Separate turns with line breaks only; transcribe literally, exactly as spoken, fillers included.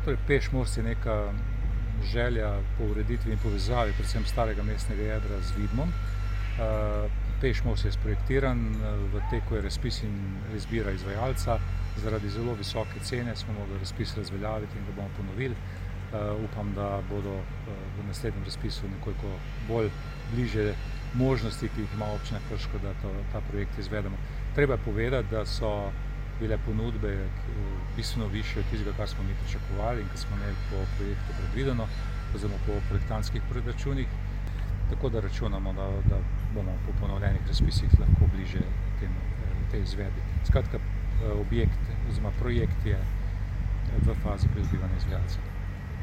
Torej, Peš-most je neka želja po ureditvi in povezavi predvsem starega mestnega jedra z Vidmom. Peš-most je sprojektiran, v teku je razpis in izbira izvajalca. Zaradi zelo visoke cene smo mogli razpis razveljaviti in ga bomo ponovili. Upam, da bodo v naslednjem razpisu nekoliko bolj bliže možnosti, ki jih ima občina Krško, da to, ta projekt izvedemo. Treba je povedati, da so bile ponudbe bistveno višje od tistega, kar smo mi pričakovali in kar smo imeli po projektu predvideno, oziroma po projektantskih predračunih. Tako da računamo, da, da bomo po ponovljenih razpisih lahko bliže temu, tej izvedbi. Skratka, objekt oziroma projekt je v fazi pridobivanja izvajalca.